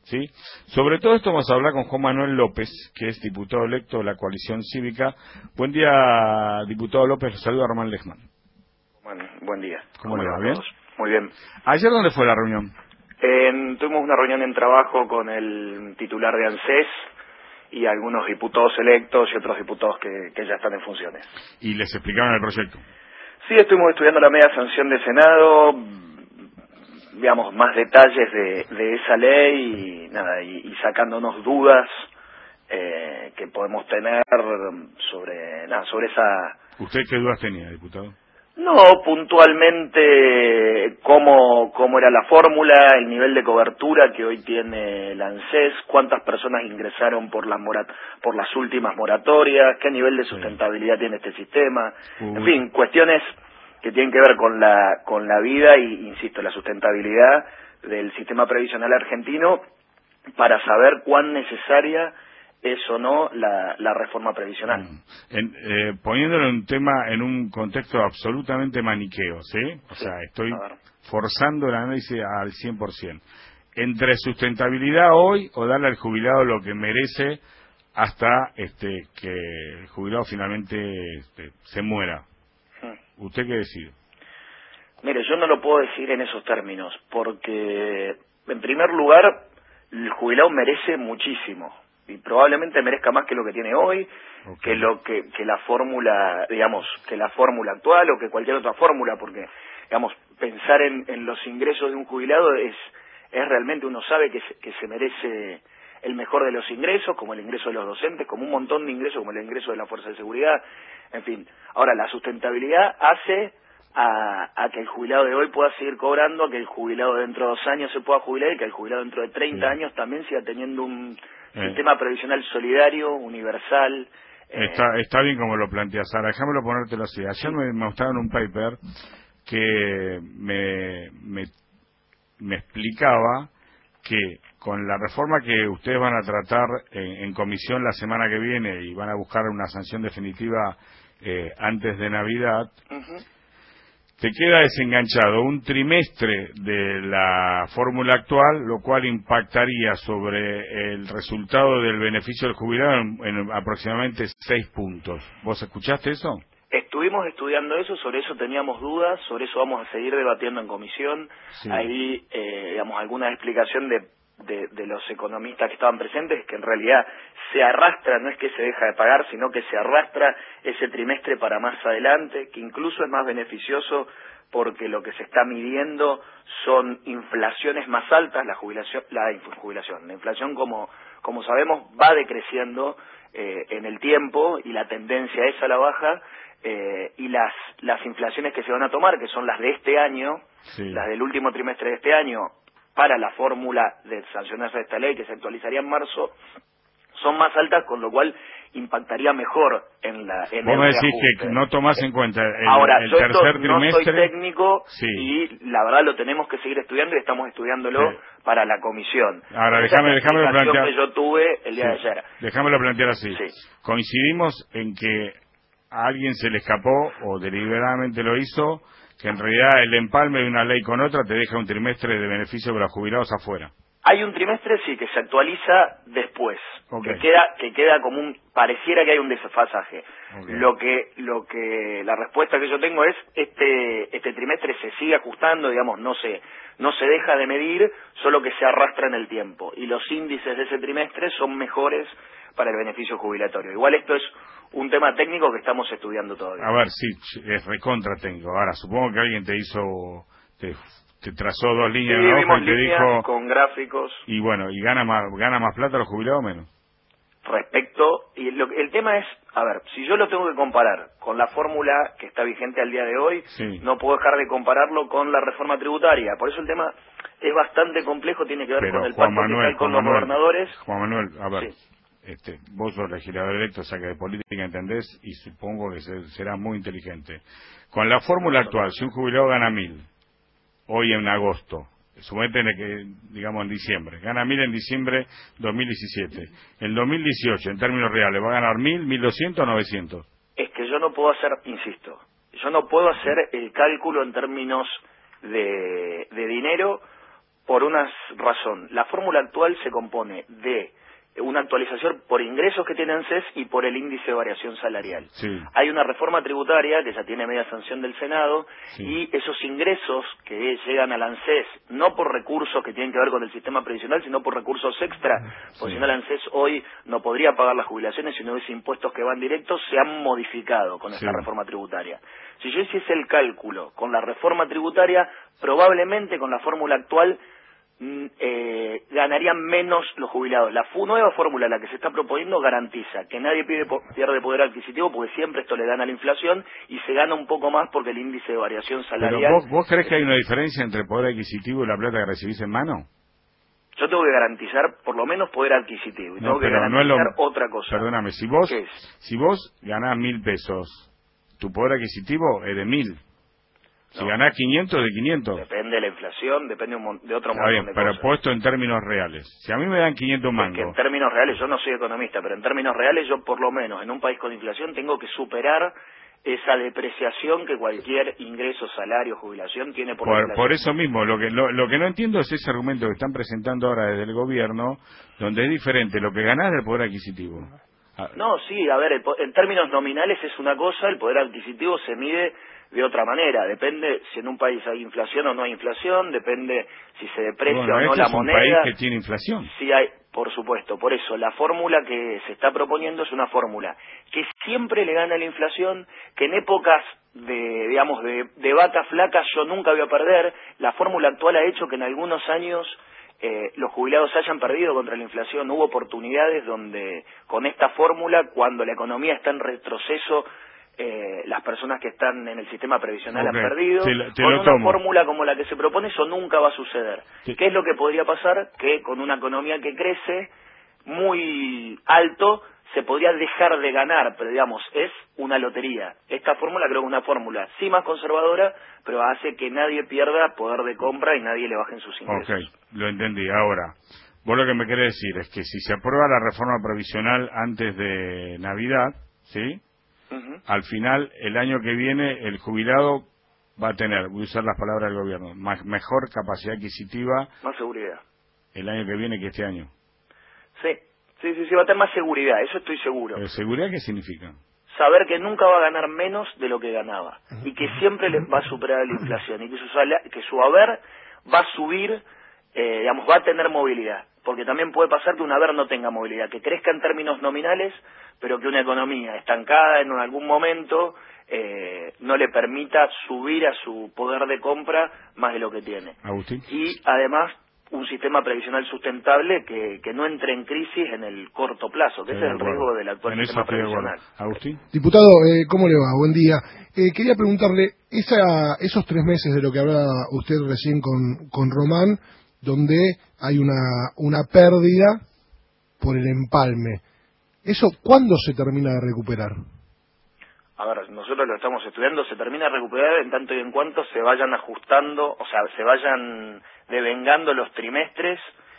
¿sí? Sobre todo esto vamos a hablar con Juan Manuel López, que es diputado electo de la Coalición Cívica. Buen día, diputado López, los saluda Román Lechman. Bueno, buen día. ¿Cómo le va? ¿Bien? Muy bien. ¿Ayer dónde fue la reunión? Tuvimos una reunión en trabajo con el titular de ANSES y algunos diputados electos y otros diputados que ya están en funciones. ¿Y les explicaron el proyecto? Sí, estuvimos estudiando la media sanción de Senado, digamos, más detalles de esa ley y nada, y sacándonos dudas que podemos tener sobre esa... ¿Usted qué dudas tenía, diputado? No, puntualmente cómo era la fórmula, el nivel de cobertura que hoy tiene el ANSES, cuántas personas ingresaron por las últimas moratorias, qué nivel de sustentabilidad tiene este sistema, en fin, cuestiones que tienen que ver con la vida y, insisto, la sustentabilidad del sistema previsional argentino para saber cuán necesaria es o no la reforma previsional. Poniéndolo en un contexto absolutamente maniqueo, ¿sí? O sea, estoy forzando el análisis al 100%. Entre sustentabilidad hoy o darle al jubilado lo que merece hasta que el jubilado finalmente se muera. ¿Usted qué decide? Mire, yo no lo puedo decir en esos términos, porque, en primer lugar, el jubilado merece muchísimo. Y probablemente merezca más que lo que tiene hoy, que la fórmula, digamos, que la fórmula actual o que cualquier otra fórmula, porque, digamos, pensar en los ingresos de un jubilado es realmente, uno sabe que se merece el mejor de los ingresos, como el ingreso de los docentes, como un montón de ingresos, como el ingreso de la Fuerza de Seguridad, en fin. Ahora, la sustentabilidad hace a que el jubilado de hoy pueda seguir cobrando, a que el jubilado dentro de 2 años se pueda jubilar y que el jubilado dentro de 30 años también siga teniendo un sistema previsional solidario, universal. Está bien como lo planteas. Ahora, déjamelo ponértelo así. Ayer me mostraron un paper que me explicaba que con la reforma que ustedes van a tratar en comisión la semana que viene y van a buscar una sanción definitiva antes de Navidad, te queda desenganchado un trimestre de la fórmula actual, lo cual impactaría sobre el resultado del beneficio del jubilado en aproximadamente 6 puntos. ¿Vos escuchaste eso? Estuvimos estudiando eso, sobre eso teníamos dudas, sobre eso vamos a seguir debatiendo en comisión. Ahí, digamos, alguna explicación de los economistas que estaban presentes, que en realidad se arrastra, no es que se deja de pagar, sino que se arrastra ese trimestre para más adelante, que incluso es más beneficioso porque lo que se está midiendo son inflaciones más altas, la inflación, como sabemos, va decreciendo en el tiempo y la tendencia es a la baja, y las inflaciones que se van a tomar, que son las de este año, las del último trimestre de este año, para la fórmula de sancionarse esta ley que se actualizaría en marzo, son más altas, con lo cual impactaría mejor en el Vos me decís que no tomás en cuenta Ahora, el yo tercer trimestre. No soy técnico y la verdad lo tenemos que seguir estudiando y estamos estudiándolo para la comisión. Ahora, déjamelo plantear. Que yo tuve el día de ayer. Déjamelo plantear así. Coincidimos en que a alguien se le escapó o deliberadamente lo hizo, que en realidad el empalme de una ley con otra te deja un trimestre de beneficio para los jubilados afuera. Hay un trimestre, que se actualiza después, que queda como pareciera que hay un desfasaje. Lo que la respuesta que yo tengo es, este trimestre se sigue ajustando, digamos, no se deja de medir, solo que se arrastra en el tiempo. Y los índices de ese trimestre son mejores para el beneficio jubilatorio. Igual esto es un tema técnico que estamos estudiando todavía. A ver, sí, es recontra técnico. Ahora, supongo que alguien te trazó 2 líneas en la hoja y te dijo con gráficos. Y bueno, ¿y gana más plata los jubilados o menos? El tema es, a ver, si yo lo tengo que comparar con la fórmula que está vigente al día de hoy, no puedo dejar de compararlo con la reforma tributaria. Por eso el tema es bastante complejo, tiene que ver con el pacto fiscal con los gobernadores. Juan Manuel, a ver, vos sos legislador electo, o sea que de política entendés y supongo que será muy inteligente. Con la fórmula actual, si un jubilado gana 1.000 hoy en agosto, suponete que, digamos, en diciembre, gana 1.000 en diciembre 2017, en 2018, en términos reales, ¿va a ganar 1.000, 1.200 o 900? Es que yo no puedo hacer, insisto, yo no puedo hacer el cálculo en términos de dinero, Por una razón. La fórmula actual se compone de una actualización por ingresos que tiene ANSES y por el índice de variación salarial. Sí. Hay una reforma tributaria que ya tiene media sanción del Senado, sí. y esos ingresos que llegan al ANSES, no por recursos que tienen que ver con el sistema previsional, sino por recursos extra, porque si no el ANSES hoy no podría pagar las jubilaciones si no hubiese impuestos que van directos, se han modificado con esta reforma tributaria. Si yo hiciese el cálculo con la reforma tributaria, probablemente con la fórmula actual ganarían menos los jubilados. La nueva fórmula, la que se está proponiendo, garantiza que nadie pierde poder adquisitivo, porque siempre esto le dan a la inflación, y se gana un poco más porque el índice de variación salarial... ¿Pero vos crees que hay una diferencia entre el poder adquisitivo y la plata que recibís en mano? Yo tengo que garantizar por lo menos poder adquisitivo, y tengo que garantizar otra cosa. Perdóname, si vos ganás 1.000 pesos, tu poder adquisitivo es de 1.000. Si ganás 500, de 500. Depende de la inflación, depende de otro montón de cosas. Pero puesto en términos reales. Si a mí me dan 500 mangos... Es que en términos reales, yo no soy economista, pero en términos reales yo por lo menos en un país con inflación tengo que superar esa depreciación que cualquier ingreso, salario, jubilación tiene por la inflación. Por eso mismo, lo que no entiendo es ese argumento que están presentando ahora desde el gobierno, donde es diferente lo que ganás del poder adquisitivo. No, sí, a ver, en términos nominales es una cosa, el poder adquisitivo se mide de otra manera, depende si en un país hay inflación o no hay inflación, depende si se deprecia o no la moneda. Es un país que tiene inflación. Sí hay, por supuesto, por eso la fórmula que se está proponiendo es una fórmula que siempre le gana a la inflación, que en épocas de vacas flacas yo nunca voy a perder. La fórmula actual ha hecho que en algunos años los jubilados hayan perdido contra la inflación. Hubo oportunidades donde con esta fórmula, cuando la economía está en retroceso, las personas que están en el sistema previsional han perdido. Con una fórmula como la que se propone, eso nunca va a suceder. ¿Qué es lo que podría pasar? Que con una economía que crece muy alto se podría dejar de ganar, pero digamos, es una lotería. Esta fórmula creo que es una fórmula sí más conservadora, pero hace que nadie pierda poder de compra y nadie le bajen sus ingresos. Ok, lo entendí. Ahora, vos lo que me querés decir es que si se aprueba la reforma previsional antes de Navidad, ¿sí? Al final, el año que viene, el jubilado va a tener, voy a usar las palabras del gobierno, mejor capacidad adquisitiva. Más seguridad. El año que viene que este año. Sí, va a tener más seguridad, eso estoy seguro. ¿Seguridad qué significa? Saber que nunca va a ganar menos de lo que ganaba, y que siempre le va a superar la inflación, y que su haber va a subir, va a tener movilidad. Porque también puede pasar que un haber no tenga movilidad, que crezca en términos nominales, pero que una economía estancada en algún momento no le permita subir a su poder de compra más de lo que tiene. Agustín. Y además un sistema previsional sustentable que no entre en crisis en el corto plazo, que ese es el riesgo del actual sistema previsional. Agustín. Diputado, ¿cómo le va? Buen día. Quería preguntarle, esos 3 meses de lo que hablaba usted recién con Román, donde hay una pérdida por el empalme, ¿eso cuándo se termina de recuperar? A ver, nosotros lo estamos estudiando, se termina de recuperar en tanto y en cuanto se vayan ajustando, o sea, se vayan devengando los trimestres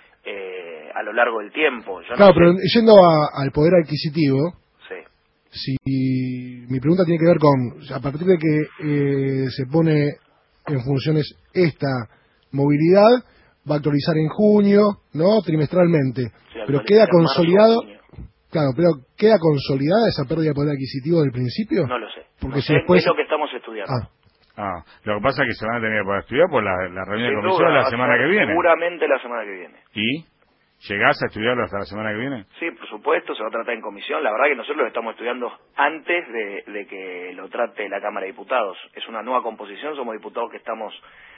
a lo largo del tiempo. Claro, pero yendo al poder adquisitivo, sí. Mi pregunta tiene que ver con, a partir de que se pone en funciones esta movilidad, va a actualizar en junio, ¿no? Trimestralmente, sí, pero queda consolidado. Claro, pero ¿queda consolidada esa pérdida de poder adquisitivo del principio? No lo sé. Porque no si sé, después... es lo que estamos estudiando. Lo que pasa es que se van a tener que poder estudiar por la reunión de comisión la semana que viene. Seguramente la semana que viene. ¿Y? ¿Llegás a estudiarlo hasta la semana que viene? Sí, por supuesto, se va a tratar en comisión. La verdad que nosotros lo estamos estudiando antes de que lo trate la Cámara de Diputados. Es una nueva composición, somos diputados que estamos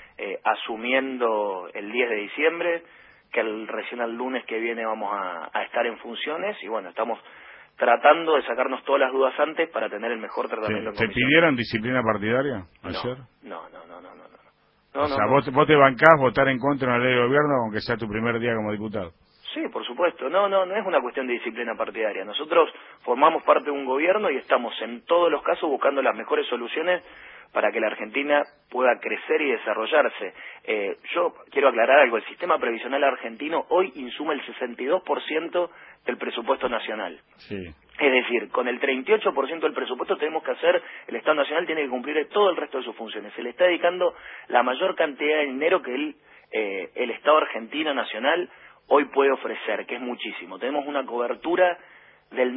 asumiendo el 10 de diciembre, que recién el lunes que viene vamos a estar en funciones, y bueno, estamos tratando de sacarnos todas las dudas antes para tener el mejor tratamiento en comisión. ¿Te pidieron disciplina partidaria ayer? No. O sea, vos te bancás votar en contra de una ley de gobierno aunque sea tu primer día como diputado. Sí, por supuesto. No es una cuestión de disciplina partidaria. Nosotros formamos parte de un gobierno y estamos en todos los casos buscando las mejores soluciones para que la Argentina pueda crecer y desarrollarse. Yo quiero aclarar algo, el sistema previsional argentino hoy insume el 62% del presupuesto nacional. Sí. Es decir, con el 38% del presupuesto tenemos que hacer, el Estado Nacional tiene que cumplir todo el resto de sus funciones. Se le está dedicando la mayor cantidad de dinero que él el Estado argentino nacional hoy puede ofrecer, que es muchísimo. Tenemos una cobertura del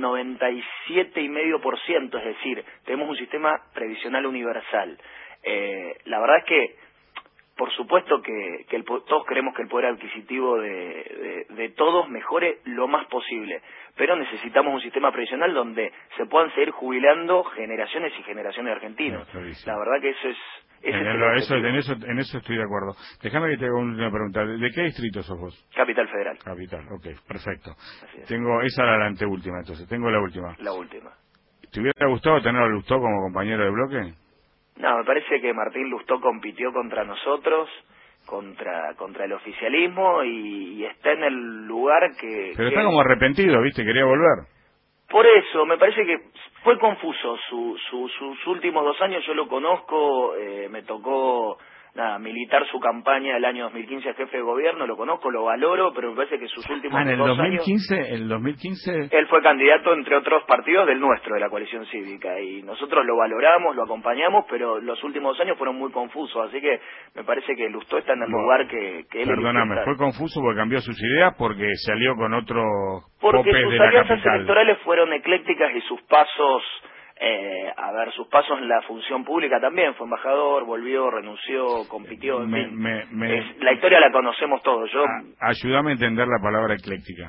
97,5%, es decir, tenemos un sistema previsional universal. La verdad es que, por supuesto que todos queremos que el poder adquisitivo de todos mejore lo más posible, pero necesitamos un sistema previsional donde se puedan seguir jubilando generaciones y generaciones de argentinos. La verdad que eso es... En eso estoy de acuerdo. Déjame que te haga una pregunta. ¿De qué distrito sos vos? Capital Federal. Capital, ok, perfecto. Esa era la anteúltima, entonces. Tengo la última. La última. ¿Te hubiera gustado tener a Lustó como compañero de bloque? No, me parece que Martín Lustó compitió contra nosotros, contra el oficialismo y está en el lugar que... Pero está como arrepentido, ¿viste? Quería volver. Por eso, me parece que fue confuso sus últimos 2 años. Yo lo conozco, me tocó militar su campaña del año 2015 a jefe de gobierno, lo conozco, lo valoro, pero me parece que sus últimos 2 años... ¿En el 2015? Él fue candidato, entre otros partidos, del nuestro, de la coalición cívica, y nosotros lo valoramos, lo acompañamos, pero los últimos 2 años fueron muy confusos, así que me parece que Lustó está en el lugar que él... Perdóname, fue confuso porque cambió sus ideas, porque se alió con otro... Porque sus alianzas electorales fueron eclécticas y sus pasos... sus pasos en la función pública también, fue embajador, volvió, renunció, compitió, en fin. La historia la conocemos todos. Ayúdame a entender la palabra ecléctica.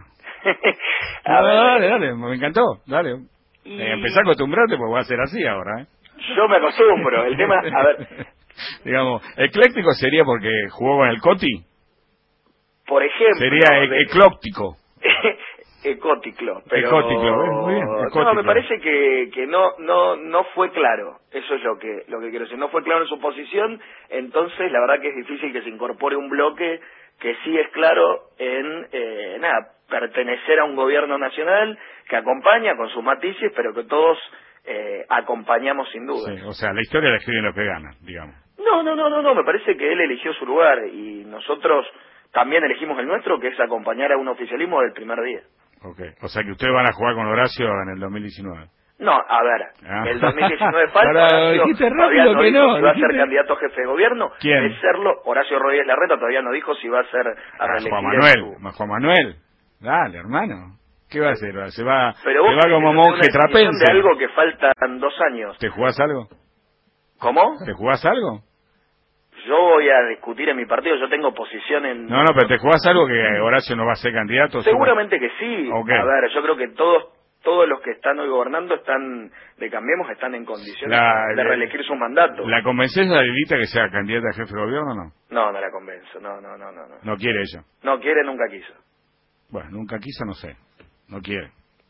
Dale, me encantó, dale. Empecé a acostumbrarte porque va a ser así ahora, ¿eh? Yo me acostumbro, el tema, a ver... Digamos, ecléctico sería porque jugó con el Coti. Por ejemplo... Sería eclóptico. Ecóticlo, pero muy bien, no, me parece que no fue claro. Eso es lo que quiero decir. No fue claro en su posición, entonces la verdad que es difícil que se incorpore un bloque que sí es claro en pertenecer a un gobierno nacional que acompaña con sus matices, pero que todos acompañamos sin duda. Sí, o sea, la historia la escriben los que ganan, digamos. No, me parece que él eligió su lugar y nosotros también elegimos el nuestro, que es acompañar a un oficialismo del primer día. Okay. O sea que ustedes van a jugar con Horacio en el 2019. No, a ver, el 2019 falta. Dijiste rápido que no. Si va a ser candidato a jefe de gobierno. ¿Quién? De serlo, Horacio Rodríguez Larreta todavía no dijo si va a ser a reelegir. Juan Manuel. Dale, hermano. ¿Qué va a hacer? Se va como monje trapense. De algo que faltan 2 años. ¿Te jugás algo? ¿Cómo? ¿Te jugás algo? Yo voy a discutir en mi partido, yo tengo posición en... No, pero ¿te jugás algo que Horacio no va a ser candidato? Seguramente que sí. Okay. A ver, yo creo que todos los que están hoy gobernando de Cambiemos están en condiciones de reelegir su mandato. ¿La convences a Lilita que sea candidata a jefe de gobierno o no? No la convenzo, no. ¿No quiere ella? No quiere, nunca quiso. Bueno, nunca quiso, no sé. No quiere.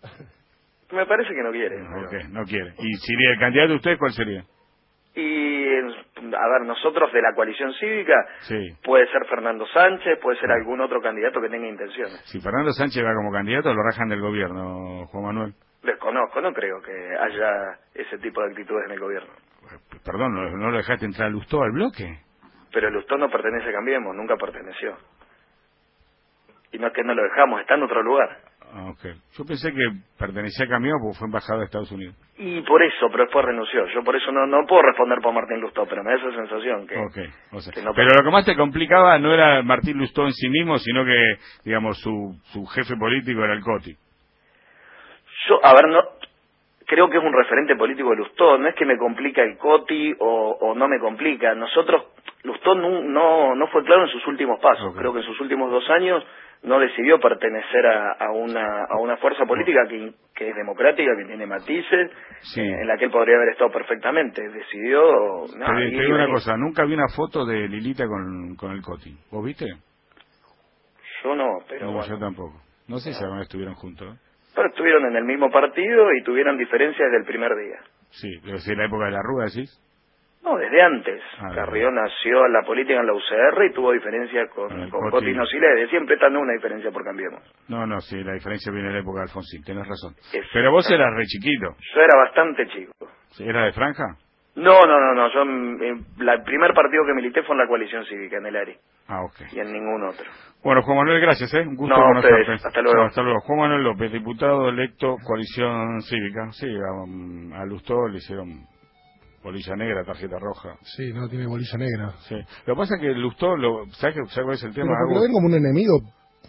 Me parece que no quiere. Ok, no quiere. ¿Y si el candidato de usted, cuál sería? Y, a ver, nosotros de la coalición cívica, sí. Puede ser Fernando Sánchez, puede ser algún otro candidato que tenga intenciones. Si Fernando Sánchez va como candidato, lo rajan del gobierno, Juan Manuel. Desconozco, no creo que haya ese tipo de actitudes en el gobierno. Perdón, ¿no lo dejaste entrar a Lustó al bloque? Pero Lustó no pertenece a Cambiemos, nunca perteneció. Y no es que no lo dejamos, está en otro lugar. Okay. Yo pensé que pertenecía a Cambiemos porque fue embajador de Estados Unidos. Y por eso, pero después renunció. Yo por eso no puedo responder por Martín Lustó, pero me da esa sensación que... Okay. O sea, que no. Pero lo que más te complicaba no era Martín Lustó en sí mismo, sino que, digamos, su jefe político era el Coti. Creo que es un referente político de Lustó. No es que me complica el Coti o no me complica. Lustó no fue claro en sus últimos pasos. Okay. Creo que en sus últimos 2 años no decidió pertenecer a una fuerza política que es democrática, que tiene matices, sí. En la que él podría haber estado perfectamente. Decidió... Te digo una cosa, nunca vi una foto de Lilita con el Coti. ¿Vos viste? Yo no, pero bueno. Yo tampoco. No sé si alguna vez estuvieron juntos. Pero estuvieron en el mismo partido y tuvieron diferencias desde el primer día. Sí, pero si en la época de la Rúa, ¿decís? No, desde antes. Carrió nació en la política en la UCR y tuvo diferencias con Coti Nocile. Desde siempre está una diferencia por Cambiemos. No, sí, la diferencia viene de la época de Alfonsín, tenés razón. Pero vos eras re chiquito. Yo era bastante chico. ¿Era de franja? No. Yo el primer partido que milité fue en la coalición cívica, en el ARI. Ok. Y en ningún otro. Bueno, Juan Manuel, gracias, Un gusto conocerte. Hasta luego. Hasta luego. Juan Manuel López, diputado electo, coalición cívica. Sí, a Lustó le hicieron Bolilla negra, tarjeta roja. Sí, no tiene bolilla negra. Sí. Lo que pasa es que Lustó, ¿sabes cuál es el tema? Pero porque lo ven como un enemigo